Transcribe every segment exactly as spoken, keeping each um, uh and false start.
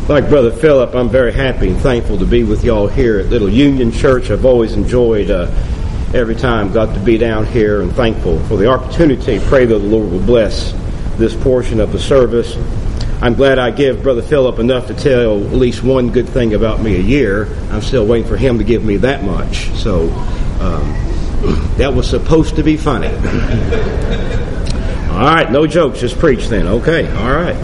Like Brother Philip, I'm very happy and thankful to be with y'all here at Little Union Church. I've always enjoyed uh, every time got to be down here, and thankful for the opportunity. Pray that the Lord will bless this portion of the service. I'm glad I give Brother Philip enough to tell at least one good thing about me a year. I'm still waiting for him to give me that much. So um, that was supposed to be funny. All right, no jokes, just preach then. Okay, all right.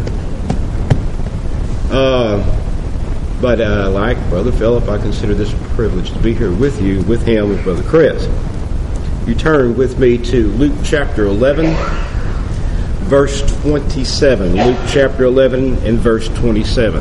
Uh, but uh, like Brother Philip, I consider this a privilege to be here with you, with him, with Brother Chris. You turn with me to Luke chapter eleven, verse twenty-seven. Luke chapter eleven and verse twenty-seven.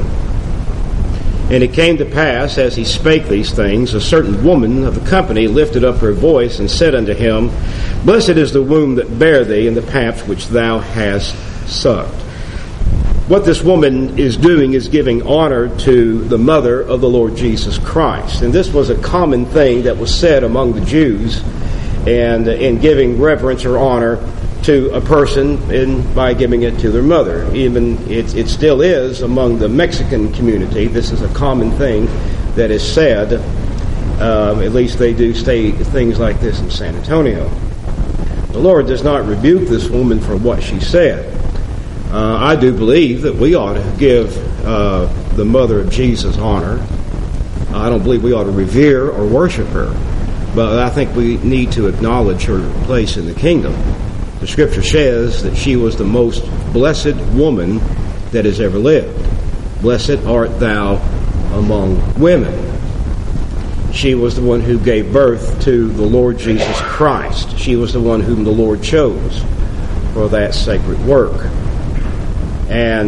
And it came to pass, as he spake these things, a certain woman of the company lifted up her voice and said unto him, Blessed is the womb that bare thee, and the paps which thou hast sucked. What this woman is doing is giving honor to the mother of the Lord Jesus Christ. And this was a common thing that was said among the Jews, and in giving reverence or honor to a person and by giving it to their mother. Even it, it still is among the Mexican community. This is a common thing that is said. Um, at least they do say things like this in San Antonio. The Lord does not rebuke this woman for what she said. Uh, I do believe that we ought to give uh, the mother of Jesus honor. I don't believe we ought to revere or worship her, but I think we need to acknowledge her place in the kingdom. The Scripture says that she was the most blessed woman that has ever lived. Blessed art thou among women. She was the one who gave birth to the Lord Jesus Christ. She was the one whom the Lord chose for that sacred work. And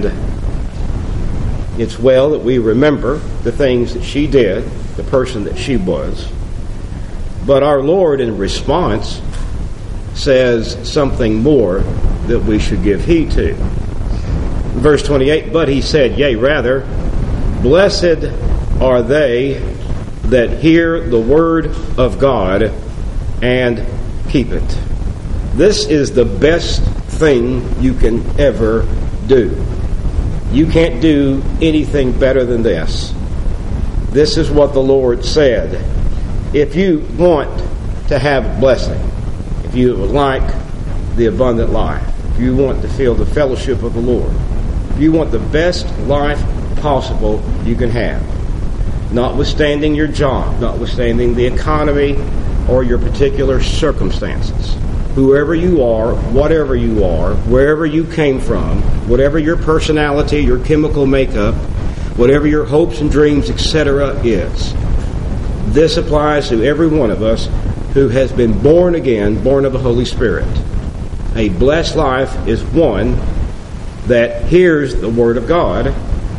it's well that we remember the things that she did, the person that she was. But our Lord, in response, says something more that we should give heed to. Verse twenty-eight, But he said, Yea, rather, blessed are they that hear the word of God and keep it. This is the best thing you can ever do. You can't do anything better than this. This is what the Lord said. If you want to have a blessing, if you would like the abundant life, if you want to feel the fellowship of the Lord, if you want the best life possible you can have, notwithstanding your job, notwithstanding the economy or your particular circumstances, whoever you are, whatever you are, wherever you came from, whatever your personality, your chemical makeup, whatever your hopes and dreams, et cetera is, this applies to every one of us who has been born again, born of the Holy Spirit. A blessed life is one that hears the Word of God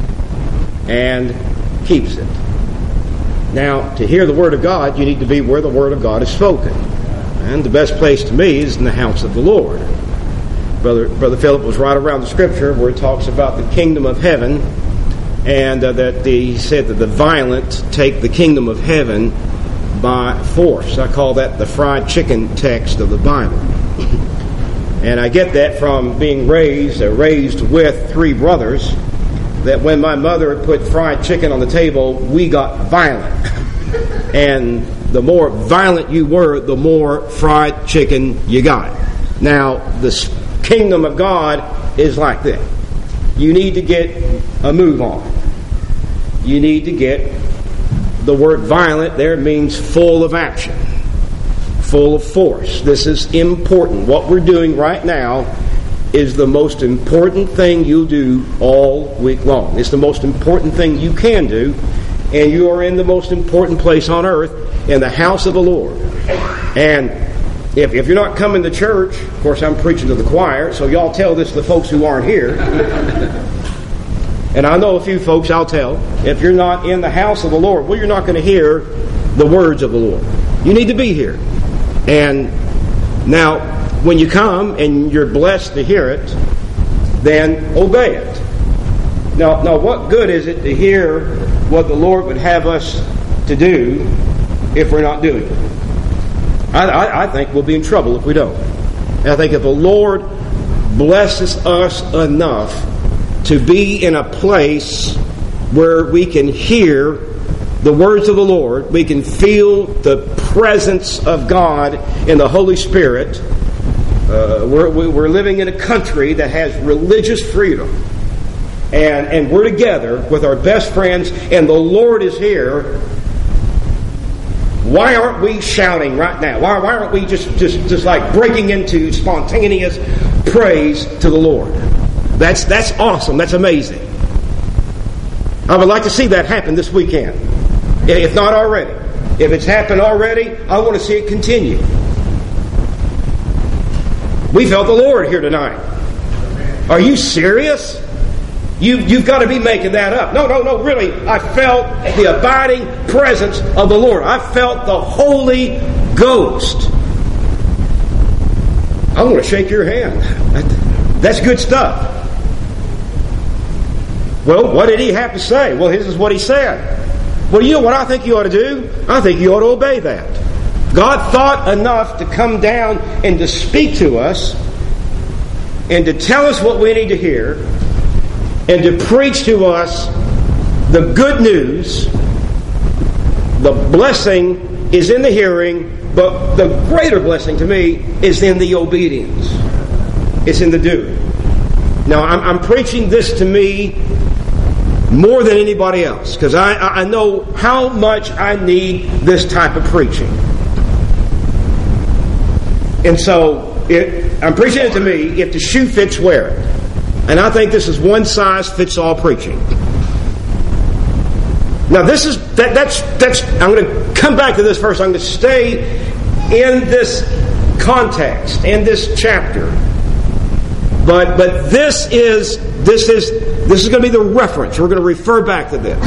and keeps it. Now, to hear the Word of God, you need to be where the Word of God is spoken. And the best place to me is in the house of the Lord. Brother Brother Philip was right around the Scripture where it talks about the kingdom of heaven, and uh, that the, he said that the violent take the kingdom of heaven by force. I call that the fried chicken text of the Bible. And I get that from being raised, uh, raised with three brothers, that when my mother put fried chicken on the table, we got violent. And the more violent you were, the more fried chicken you got. Now, the kingdom of God is like that. You need to get a move on. You need to get, the word violent there means full of action, full of force. This is important. What we're doing right now is the most important thing you'll do all week long. It's the most important thing you can do, and you are in the most important place on earth, in the house of the Lord. And if, if you're not coming to church, of course I'm preaching to the choir, so y'all tell this to the folks who aren't here. And I know a few folks I'll tell, if you're not in the house of the Lord, well, you're not going to hear the words of the Lord. You need to be here. And now, when you come and you're blessed to hear it, then obey it. Now, now, what good is it to hear what the Lord would have us to do if we're not doing it? I, I, I think we'll be in trouble if we don't. And I think if the Lord blesses us enough to be in a place where we can hear the words of the Lord, we can feel the presence of God in the Holy Spirit. Uh, we're, we're living in a country that has religious freedom. And, and we're together with our best friends, and the Lord is here. Why aren't we shouting right now? Why, why aren't we just, just, just like breaking into spontaneous praise to the Lord? That's, that's awesome. That's amazing. I would like to see that happen this weekend, if not already. If it's happened already, I want to see it continue. We felt the Lord here tonight. Are you serious? You, you've got to be making that up. No, no, no, really. I felt the abiding presence of the Lord. I felt the Holy Ghost. I want to shake your hand. That's good stuff. Well, what did he have to say? Well, this is what he said. Well, you know what I think you ought to do? I think you ought to obey that. God thought enough to come down and to speak to us and to tell us what we need to hear and to preach to us the good news. The blessing is in the hearing, but the greater blessing to me is in the obedience. It's in the doing. Now, I'm, I'm preaching this to me more than anybody else, because I, I know how much I need this type of preaching. And so, it, I'm preaching it to me. If the shoe fits, wear it. And I think this is one size fits all preaching. Now, this is that, that's that's. I'm going to come back to this first. I'm going to stay in this context, in this chapter. But but this is this is this is going to be the reference. We're going to refer back to this.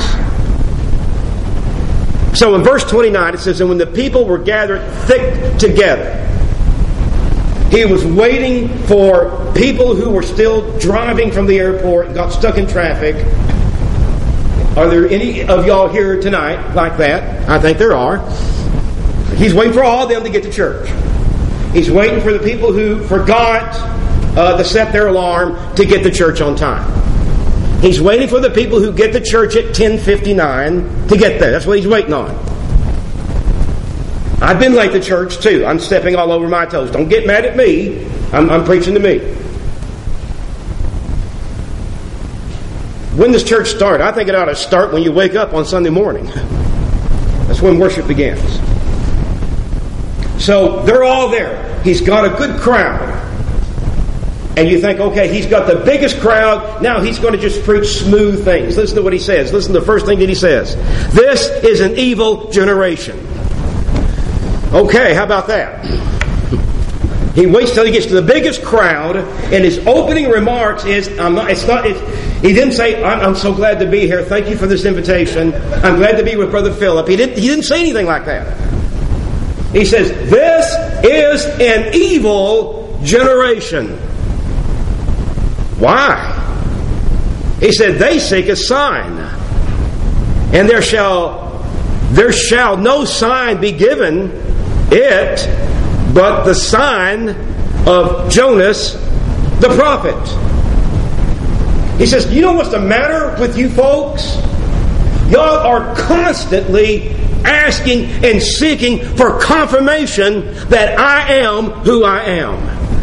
So in verse twenty-nine it says, "And when the people were gathered thick together, he was waiting for people who were still driving from the airport and got stuck in traffic." Are there any of y'all here tonight like that? I think there are. He's waiting for all of them to get to church. He's waiting for the people who forgot uh, to set their alarm to get to church on time. He's waiting for the people who get to church at ten fifty-nine to get there. That's what he's waiting on. I've been late to church too. I'm stepping all over my toes. Don't get mad at me. I'm, I'm preaching to me. When does church start? I think it ought to start when you wake up on Sunday morning. That's when worship begins. So they're all there. He's got a good crowd. And you think, okay, he's got the biggest crowd. Now he's going to just preach smooth things. Listen to what he says. Listen to the first thing that he says. This is an evil generation. Okay, how about that? He waits till he gets to the biggest crowd, and his opening remarks is, I'm not, it's not, it's, he didn't say, I'm, I'm so glad to be here. Thank you for this invitation. I'm glad to be with Brother Philip. He didn't, he didn't say anything like that. He says, this is an evil generation. Why? He said, they seek a sign, and there shall, there shall no sign be given it but the sign of Jonas the prophet. He says, you know what's the matter with you folks? Y'all are constantly asking and seeking for confirmation that I am who I am.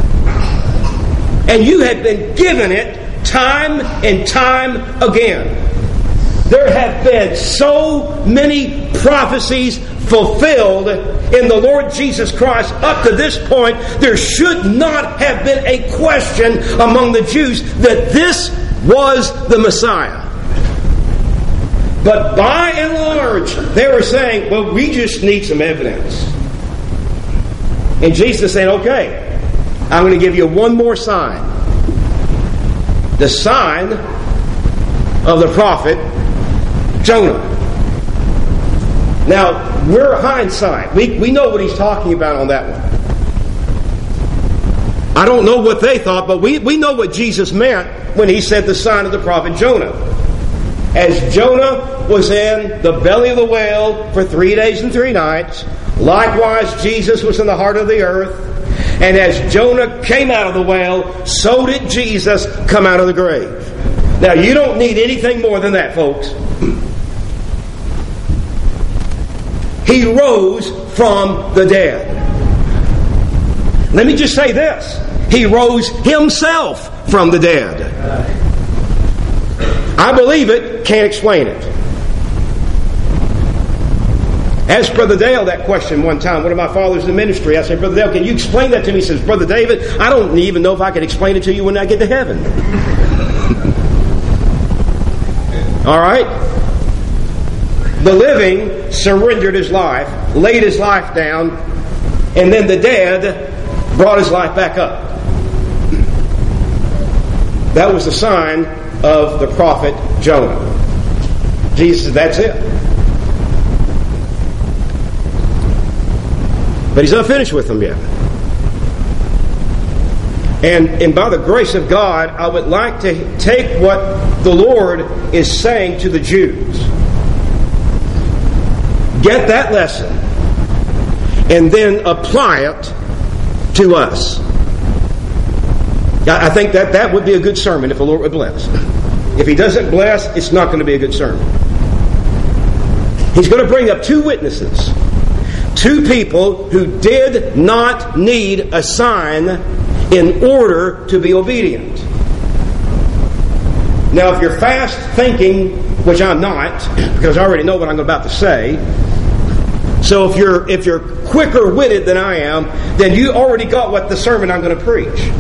And you have been given it time and time again. There have been so many prophecies fulfilled in the Lord Jesus Christ up to this point. There should not have been a question among the Jews that this was the Messiah. But by and large, they were saying, well, we just need some evidence. And Jesus said, okay, I'm going to give you one more sign. The sign of the prophet Jonah. Now, we're hindsight. We, we know what he's talking about on that one. I don't know what they thought, but we, we know what Jesus meant when he said the sign of the prophet Jonah. As Jonah was in the belly of the whale for three days and three nights, likewise Jesus was in the heart of the earth. And as Jonah came out of the whale, so did Jesus come out of the grave. Now, you don't need anything more than that, folks. He rose from the dead. Let me just say this. He rose himself from the dead. I believe it, can't explain it. Asked Brother Dale that question one time, one of my fathers in ministry. I said, Brother Dale, can you explain that to me? He says, Brother David, I don't even know if I can explain it to you when I get to heaven. All right? The living surrendered his life, laid his life down, and then the dead brought his life back up. That was the sign of the prophet Jonah. Jesus said, that's it. But he's not finished with them yet. And, and by the grace of God, I would like to take what the Lord is saying to the Jews. Get that lesson and then apply it to us. I think that that would be a good sermon if the Lord would bless. If He doesn't bless, it's not going to be a good sermon. He's going to bring up two witnesses. Two people who did not need a sign in order to be obedient. Now, if you're fast thinking, which I'm not, because I already know what I'm about to say, so if you're if you're quicker witted than I am, then you already got what the sermon I'm going to preach.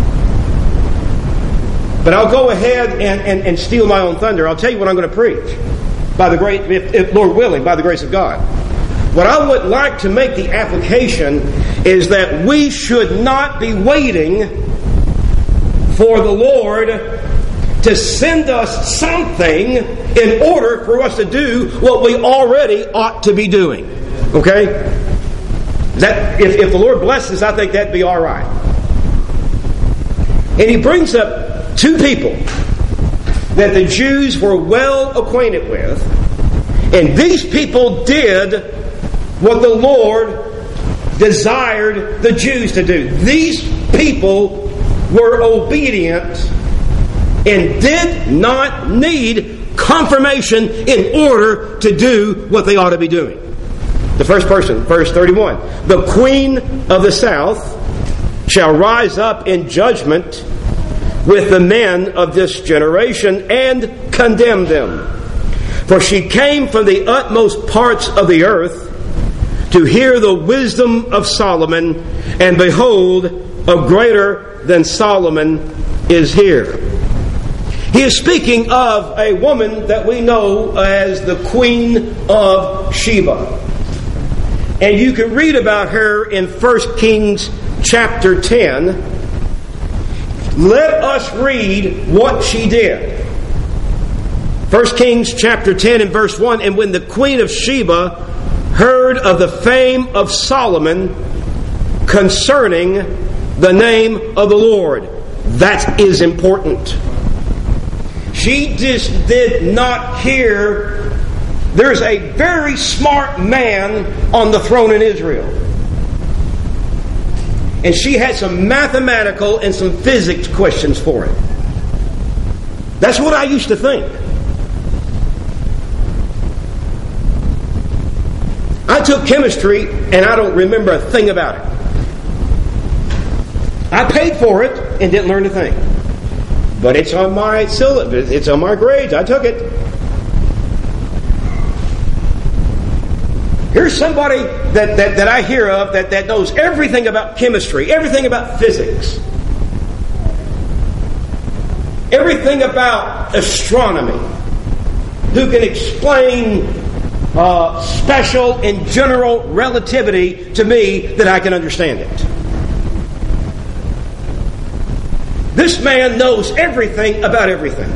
But I'll go ahead and, and, and steal my own thunder. I'll tell you what I'm going to preach, by the great, if, if Lord willing, by the grace of God. What I would like to make the application is that we should not be waiting for the Lord to send us something in order for us to do what we already ought to be doing. Okay? That if, if the Lord blesses, I think that'd be all right. And He brings up two people that the Jews were well acquainted with, and these people did what the Lord desired the Jews to do. These people were obedient and did not need confirmation in order to do what they ought to be doing. The first person, verse thirty-one. The queen of the south shall rise up in judgment with the men of this generation and condemn them. For she came from the utmost parts of the earth to hear the wisdom of Solomon, and behold, a greater than Solomon is here. He is speaking of a woman that we know as the Queen of Sheba. And you can read about her in First Kings chapter ten. Let us read what she did. First Kings chapter ten and verse one. And when the Queen of Sheba heard of the fame of Solomon concerning the name of the Lord. That is important. She just did not hear there's a very smart man on the throne in Israel. And she had some mathematical and some physics questions for him. That's what I used to think. I took chemistry and I don't remember a thing about it. I paid for it and didn't learn a thing. But it's on my syllabus, it's on my grades. I took it. Here's somebody that, that, that I hear of that, that knows everything about chemistry, everything about physics, everything about astronomy, who can explain uh, special and general relativity to me that I can understand it. This man knows everything about everything.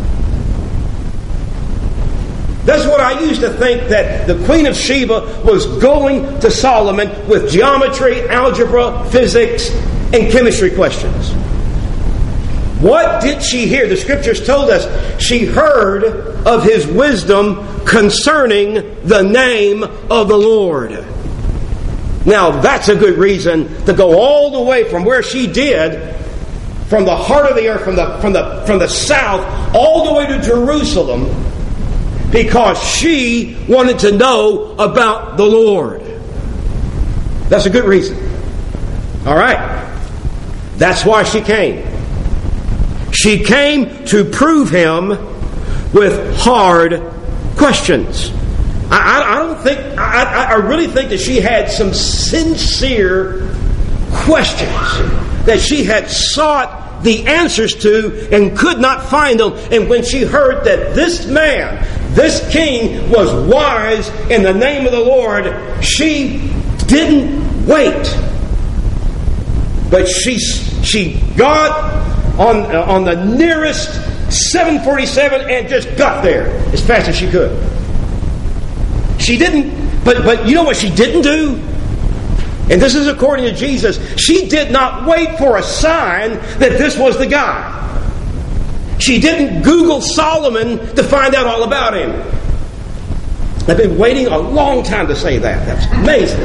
That's what I used to think, that the Queen of Sheba was going to Solomon with geometry, algebra, physics, and chemistry questions. What did she hear? The Scriptures told us she heard of His wisdom concerning the name of the Lord. Now that's a good reason to go all the way from where she did from the heart of the earth, from the, from the, from the south, all the way to Jerusalem, because she wanted to know about the Lord. That's a good reason. All right. That's why she came. She came to prove him with hard questions. I, I, I don't think, I, I really think that she had some sincere questions that she had sought the answers to and could not find them. And when she heard that this man, this king, was wise in the name of the Lord, she didn't wait. But she she got on uh, on the nearest seven forty-seven and just got there as fast as she could. She didn't, but but you know what she didn't do? And this is according to Jesus. She did not wait for a sign that this was the guy. She didn't Google Solomon to find out all about him. I've been waiting a long time to say that. That's amazing.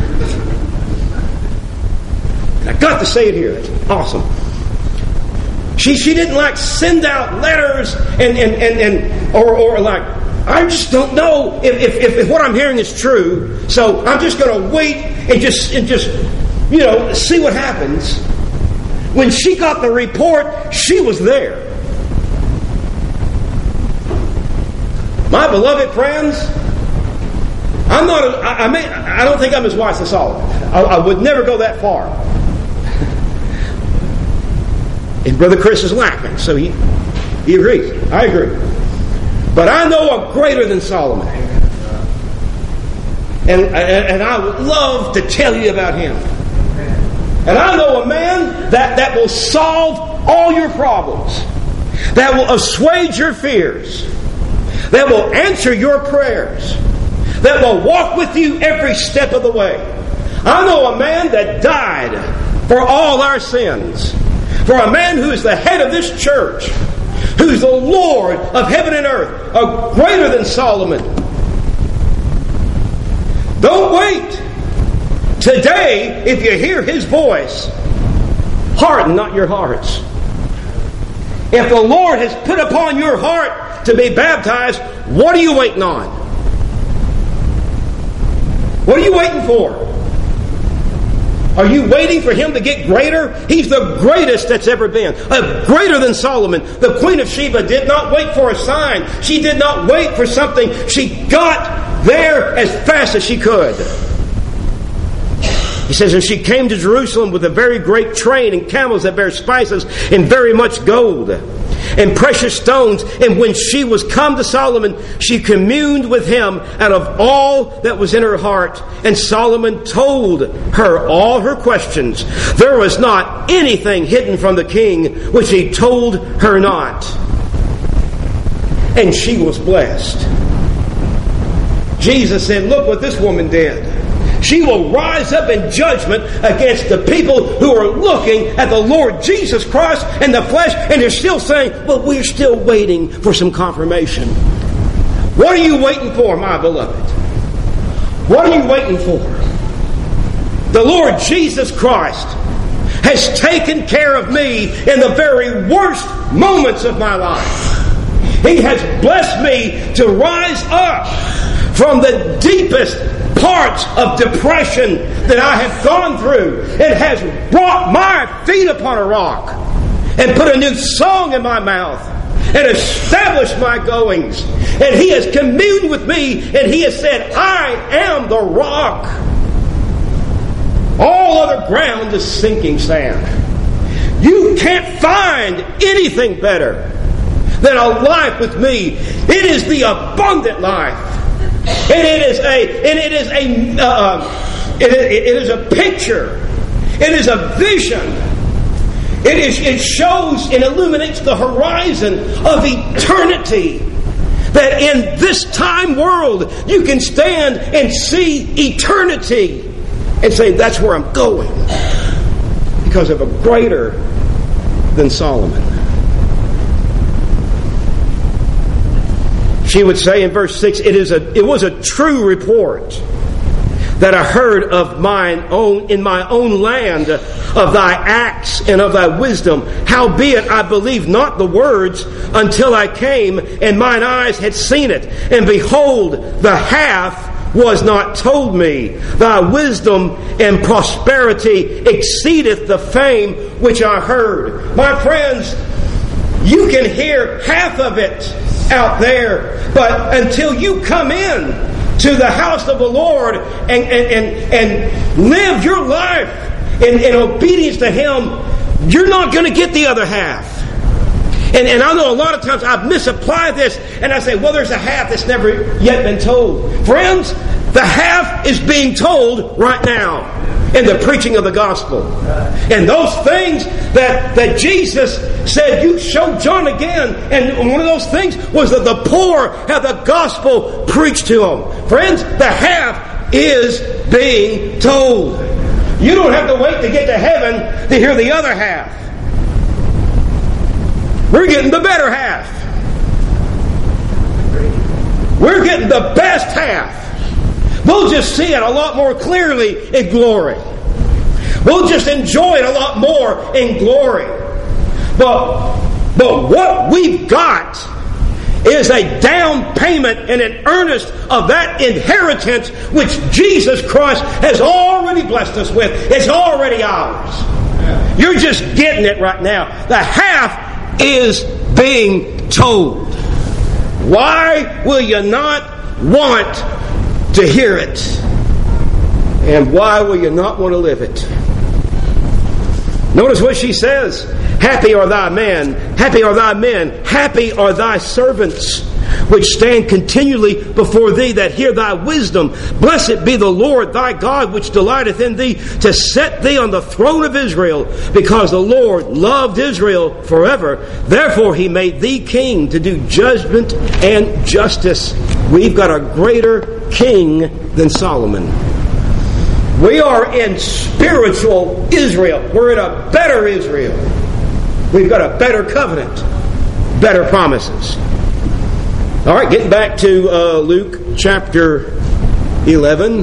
I got to say it here. That's awesome. She she didn't like send out letters and and, and, and or or like, I just don't know if, if, if what I'm hearing is true, so I'm just going to wait and just and just you know see what happens. When she got the report, she was there. My beloved friends, I'm not. A, I, I may. I don't think I'm as wise as Solomon. I, I would never go that far. And Brother Chris is laughing, so he he agrees. I agree. But I know a greater than Solomon. And, and, and I would love to tell you about him. And I know a man that, that will solve all your problems. That will assuage your fears. That will answer your prayers. That will walk with you every step of the way. I know a man that died for all our sins. For a man who is the head of this church, who's the Lord of heaven and earth, a greater than Solomon. Don't wait. Today, if you hear his voice, harden not your hearts. If the Lord has put upon your heart to be baptized, what are you waiting on? What are you waiting for? Are you waiting for him to get greater? He's the greatest that's ever been. Uh, greater than Solomon. The Queen of Sheba did not wait for a sign. She did not wait for something. She got there as fast as she could. He says, and she came to Jerusalem with a very great train and camels that bear spices and very much gold and precious stones. And when she was come to Solomon, she communed with him out of all that was in her heart. And Solomon told her all her questions. There was not anything hidden from the king which he told her not. And she was blessed. Jesus said, look what this woman did. She will rise up in judgment against the people who are looking at the Lord Jesus Christ in the flesh, and they're still saying, well, we're still waiting for some confirmation. What are you waiting for, my beloved? What are you waiting for? The Lord Jesus Christ has taken care of me in the very worst moments of my life. He has blessed me to rise up from the deepest parts of depression that I have gone through. It has brought my feet upon a rock and put a new song in my mouth and established my goings. And He has communed with me, and He has said, I am the rock. All other ground is sinking sand. You can't find anything better than a life with me. It is the abundant life. And it is a, and it is a, uh, it, it is a picture. It is a vision. It is, it shows and illuminates the horizon of eternity. That in this time world, you can stand and see eternity and say, that's where I'm going. Because of a greater than Solomon. She would say in verse six, it is a it was a true report that I heard of mine own in my own land of thy acts and of thy wisdom. Howbeit I believed not the words until I came, and mine eyes had seen it. And behold, the half was not told me. Thy wisdom and prosperity exceedeth the fame which I heard. My friends, you can hear half of it out there, but until you come in to the house of the Lord and, and, and, and live your life in, in obedience to Him, you're not going to get the other half. And, and I know a lot of times I've misapplied this, and I say, well, there's a half that's never yet been told. Friends, the half is being told right now in the preaching of the gospel. And those things that, that Jesus said, you show John again. And one of those things was that the poor have the gospel preached to them. Friends, the half is being told. You don't have to wait to get to heaven to hear the other half. We're getting the better half. We're getting the best half. We'll just see it a lot more clearly in glory. We'll just enjoy it a lot more in glory. But, but what we've got is a down payment and an earnest of that inheritance which Jesus Christ has already blessed us with. It's already ours. You're just getting it right now. The half is being told. Why will you not want to hear it? And why will you not want to live it? Notice what she says. Happy are thy men, happy are thy men, happy are thy servants, which stand continually before thee, that hear thy wisdom. Blessed be the Lord thy God, which delighteth in thee, to set thee on the throne of Israel, because the Lord loved Israel forever. Therefore he made thee king to do judgment and justice. We've got a greater king than Solomon. We are in spiritual Israel. We're in a better Israel. We've got a better covenant, better promises. All right, getting back to uh, Luke chapter eleven.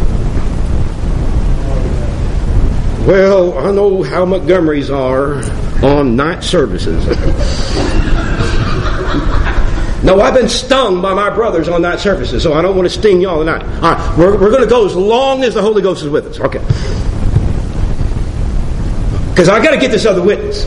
Well, I know how Montgomerys are on night services. No, I've been stung by my brothers on night services, so I don't want to sting y'all tonight. All right, we're, we're going to go as long as the Holy Ghost is with us. Okay. Because I got to get this other witness.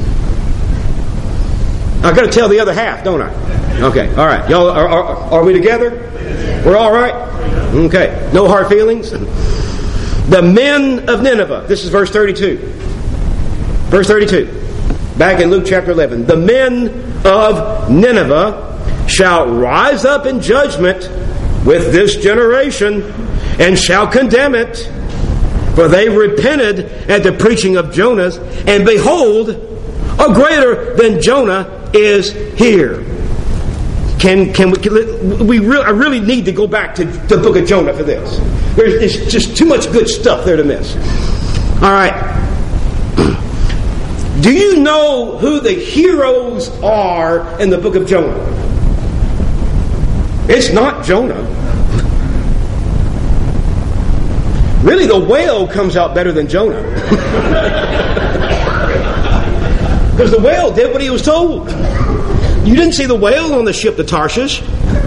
I got to tell the other half, don't I? Okay, all right. Y'all, are, are, are we together? We're all right? Okay. No hard feelings? The men of Nineveh. This is verse thirty-two. Verse thirty-two. Back in Luke chapter eleven. The men of Nineveh shall rise up in judgment with this generation and shall condemn it. For they repented at the preaching of Jonas, and behold, a greater than Jonah is here. Can can we? Can we really, I really need to go back to the book of Jonah for this. There's, there's just too much good stuff there to miss. All right. Do you know who the heroes are in the book of Jonah? It's not Jonah. Really, the whale comes out better than Jonah. Because the whale did what he was told. You didn't see the whale on the ship to Tarshish.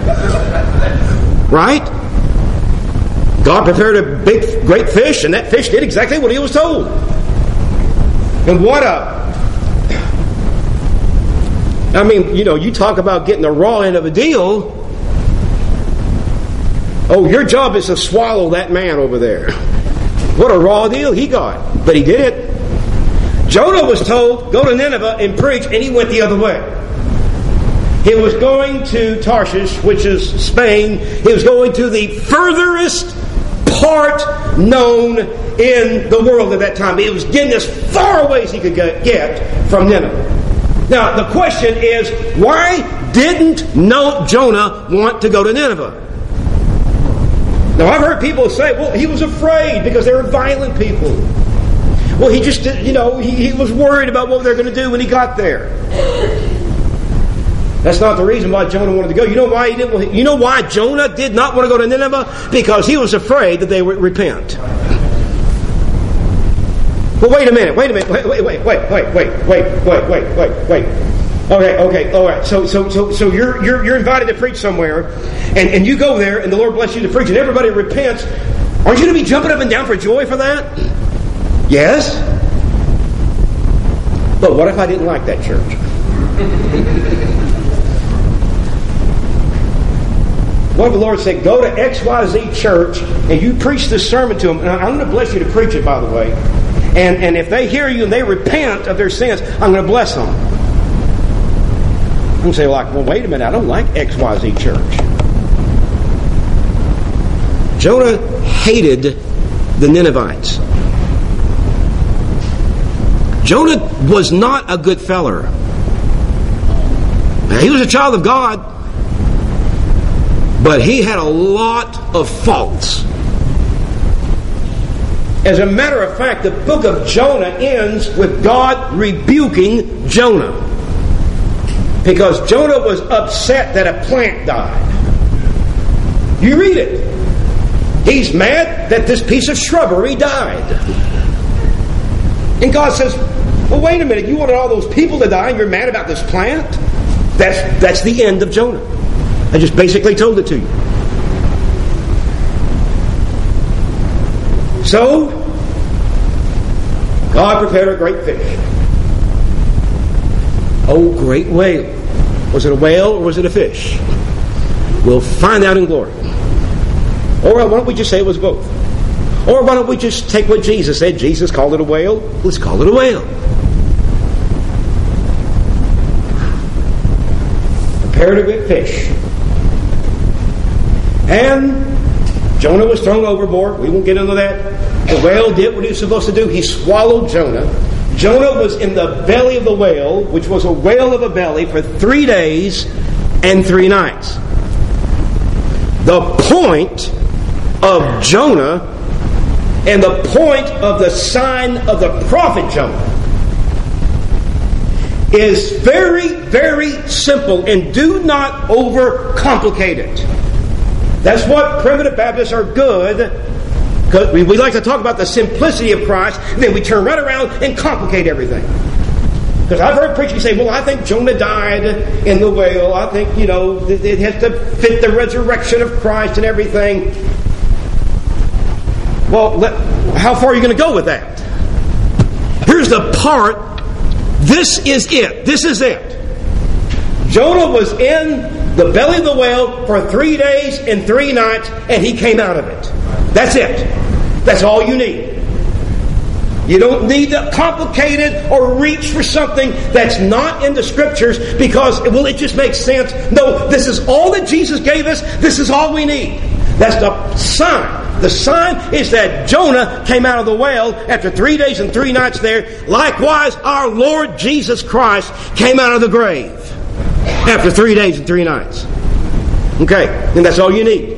Right? God prepared a big, great fish, and that fish did exactly what he was told. And what a... I mean, you know, you talk about getting the raw end of a deal. Oh, your job is to swallow that man over there. What a raw deal he got. But he did it. Jonah was told, go to Nineveh and preach, and he went the other way. He was going to Tarshish, which is Spain. He was going to the furthest part known in the world at that time. He was getting as far away as he could get from Nineveh. Now, the question is, why didn't Jonah want to go to Nineveh? Now, I've heard people say, well, he was afraid because they were violent people. Well, he just, you know, he, he was worried about what they're going to do when he got there. That's not the reason why Jonah wanted to go. You know why he didn't? You know why Jonah did not want to go to Nineveh? Because he was afraid that they would repent. Well, wait a minute. Wait a minute. Wait, wait, wait, wait, wait, wait, wait, wait, wait, wait, wait. Okay, okay, all right. So, so, so, so you're you're you're invited to preach somewhere, and and you go there, and the Lord bless you to preach, and everybody repents. Aren't you going to be jumping up and down for joy for that? Yes. But what if I didn't like that church? What if the Lord said, go to X Y Z church and you preach this sermon to them, and I'm going to bless you to preach it, by the way, and, and if they hear you and they repent of their sins, I'm going to bless them. I'm going to say, like, well, wait a minute, I don't like X Y Z church. Jonah hated the Ninevites. Jonah was not a good feller. Now, he was a child of God, but he had a lot of faults. As a matter of fact, the book of Jonah ends with God rebuking Jonah, because Jonah was upset that a plant died. You read it. He's mad that this piece of shrubbery died. And God says, well, wait a minute, you wanted all those people to die and you're mad about this plant? That's, that's the end of Jonah. I just basically told it to you. So, God prepared a great fish. Oh, great whale. Was it a whale or was it a fish? We'll find out in glory. Or why don't we just say it was both? Or why don't we just take what Jesus said? Jesus called it a whale. Let's call it a whale. Prepared a great fish. And Jonah was thrown overboard. We won't get into that. The whale did what he was supposed to do. He swallowed Jonah. Jonah was in the belly of the whale, which was a whale of a belly, for three days and three nights. The point of Jonah and the point of the sign of the prophet Jonah is very, very simple, and do not overcomplicate it. That's what primitive Baptists are good, because we, we like to talk about the simplicity of Christ, and then we turn right around and complicate everything. Because I've heard preachers say, well, I think Jonah died in the whale. I think, you know, it has to fit the resurrection of Christ and everything. Well, let, how far are you going to go with that? Here's the part. This is it. This is it. Jonah was in the belly of the whale for three days and three nights, and he came out of it. That's it. That's all you need. You don't need to complicate it or reach for something that's not in the Scriptures because, well, it just makes sense. No, this is all that Jesus gave us. This is all we need. That's the sign. The sign is that Jonah came out of the whale after three days and three nights there. Likewise, our Lord Jesus Christ came out of the grave after three days and three nights. Okay, and that's all you need.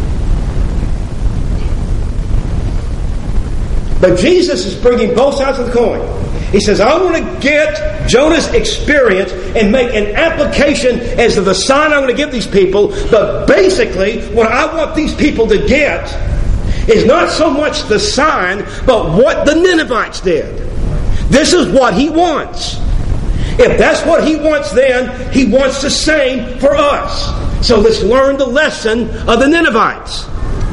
But Jesus is bringing both sides of the coin. He says, I want to get Jonah's experience and make an application as to the sign I'm going to give these people. But basically, what I want these people to get is not so much the sign, but what the Ninevites did. This is what he wants. If that's what he wants, then he wants the same for us. So let's learn the lesson of the Ninevites.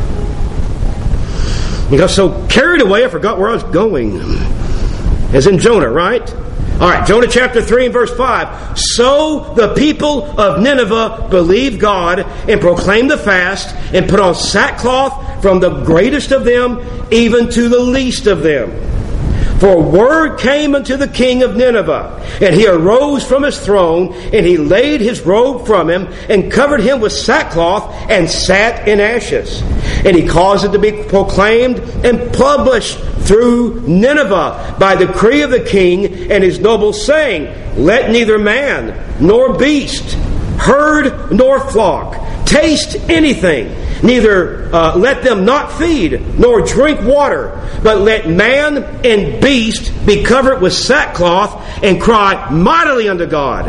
I got so carried away, I forgot where I was going. As in Jonah, right? All right, Jonah chapter three and verse five. So the people of Nineveh believed God and proclaimed the fast and put on sackcloth from the greatest of them even to the least of them. For word came unto the king of Nineveh, and he arose from his throne, and he laid his robe from him, and covered him with sackcloth, and sat in ashes. And he caused it to be proclaimed and published through Nineveh by decree of the king and his nobles, saying, let neither man nor beast, herd nor flock, taste anything. Neither uh, let them not feed, nor drink water, but let man and beast be covered with sackcloth, and cry mightily unto God.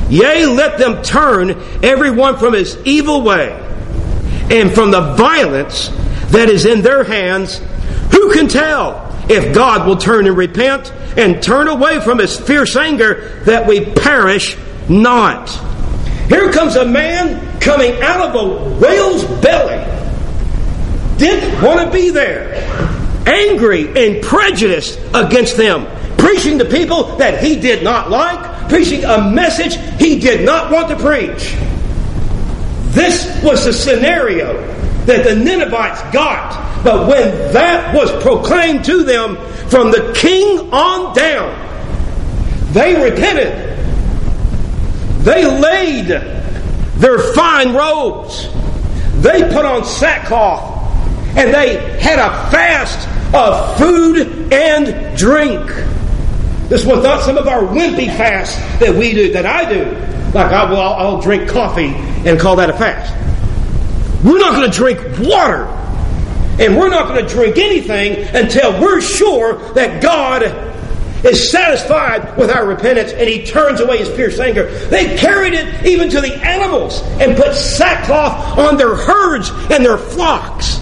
Yea, let them turn every one from his evil way, and from the violence that is in their hands. Who can tell if God will turn and repent and turn away from his fierce anger, that we perish not? Here comes a man coming out of a whale's belly. Didn't want to be there. Angry and prejudiced against them. Preaching to people that he did not like. Preaching a message he did not want to preach. This was the scenario that the Ninevites got. But when that was proclaimed to them from the king on down, they repented. They laid their fine robes. They put on sackcloth. And they had a fast of food and drink. This was not some of our wimpy fasts that we do, that I do. Like I will, I'll drink coffee and call that a fast. We're not going to drink water. And we're not going to drink anything until we're sure that God is satisfied with our repentance and he turns away his fierce anger. They carried it even to the animals and put sackcloth on their herds and their flocks.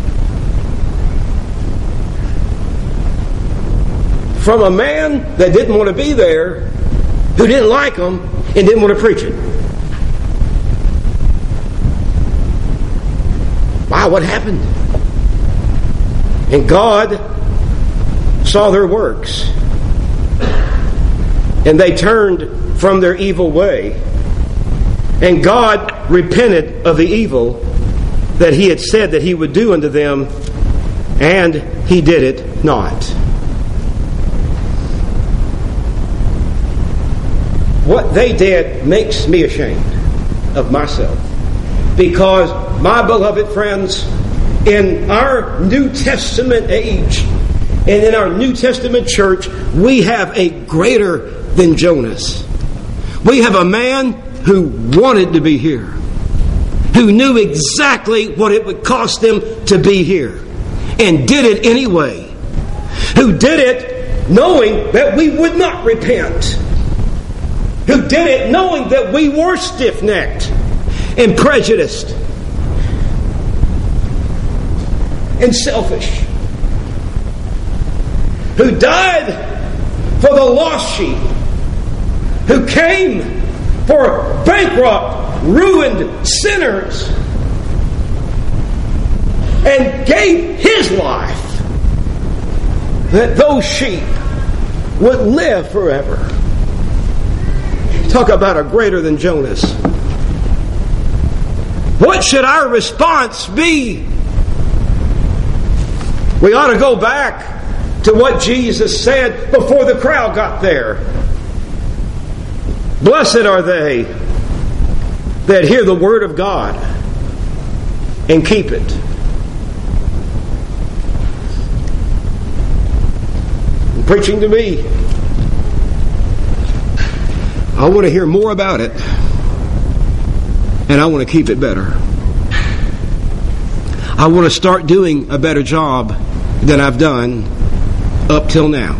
From a man that didn't want to be there, who didn't like them, and didn't want to preach it. Wow, what happened? And God saw their works. And they turned from their evil way. And God repented of the evil that he had said that he would do unto them, and he did it not. What they did makes me ashamed of myself. Because, my beloved friends, in our New Testament age, and in our New Testament church, we have a greater than Jonas. We have a man who wanted to be here, who knew exactly what it would cost him to be here, and did it anyway, who did it knowing that we would not repent, who did it knowing that we were stiff-necked and prejudiced and selfish, who died for the lost sheep, who came for bankrupt, ruined sinners, and gave his life that those sheep would live forever. Talk about a greater than Jonas. What should our response be? We ought to go back to what Jesus said before the crowd got there. Blessed are they that hear the word of God and keep it. And preaching to me, I want to hear more about it, and I want to keep it better. I want to start doing a better job than I've done up till now.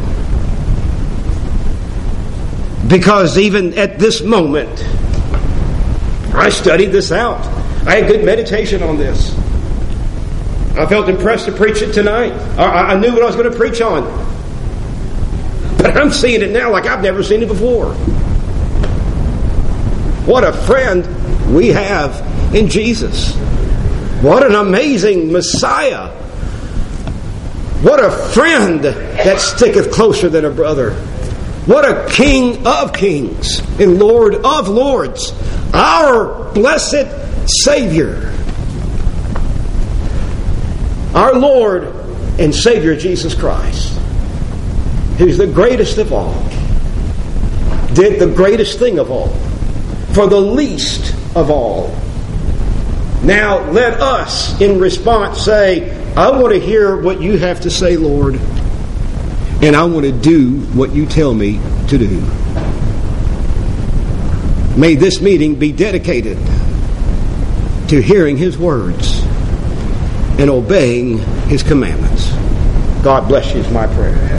Because even at this moment, I studied this out. I had good meditation on this. I felt impressed to preach it tonight. I, I knew what I was going to preach on. But I'm seeing it now like I've never seen it before. What a friend we have in Jesus. What an amazing Messiah. What a friend that sticketh closer than a brother. What a King of kings and Lord of lords. Our blessed Savior. Our Lord and Savior Jesus Christ. Who's the greatest of all. Did the greatest thing of all. For the least of all. Now let us in response say, I want to hear what you have to say, Lord, and I want to do what you tell me to do. May this meeting be dedicated to hearing his words and obeying his commandments. God bless you is my prayer.